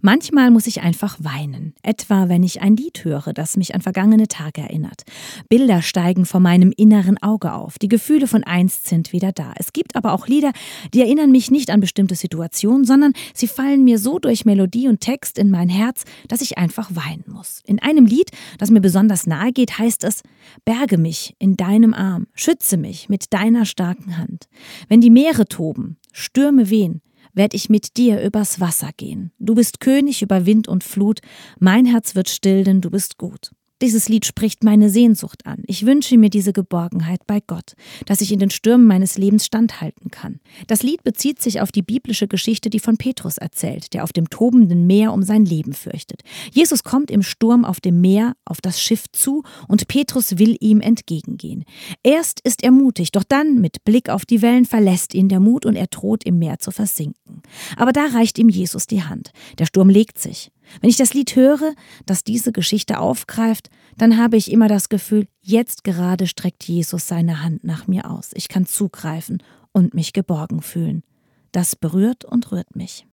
Manchmal muss ich einfach weinen, etwa wenn ich ein Lied höre, das mich an vergangene Tage erinnert. Bilder steigen vor meinem inneren Auge auf, die Gefühle von einst sind wieder da. Es gibt aber auch Lieder, die erinnern mich nicht an bestimmte Situationen, sondern sie fallen mir so durch Melodie und Text in mein Herz, dass ich einfach weinen muss. In einem Lied, das mir besonders nahe geht, heißt es: Berge mich in deinem Arm, schütze mich mit deiner starken Hand. Wenn die Meere toben, Stürme wehen, werd ich mit dir übers Wasser gehen. Du bist König über Wind und Flut, mein Herz wird still, denn du bist gut. Dieses Lied spricht meine Sehnsucht an. Ich wünsche mir diese Geborgenheit bei Gott, dass ich in den Stürmen meines Lebens standhalten kann. Das Lied bezieht sich auf die biblische Geschichte, die von Petrus erzählt, der auf dem tobenden Meer um sein Leben fürchtet. Jesus kommt im Sturm auf dem Meer auf das Schiff zu und Petrus will ihm entgegengehen. Erst ist er mutig, doch dann, mit Blick auf die Wellen, verlässt ihn der Mut und er droht im Meer zu versinken. Aber da reicht ihm Jesus die Hand. Der Sturm legt sich. Wenn ich das Lied höre, das diese Geschichte aufgreift, dann habe ich immer das Gefühl, jetzt gerade streckt Jesus seine Hand nach mir aus. Ich kann zugreifen und mich geborgen fühlen. Das berührt und rührt mich.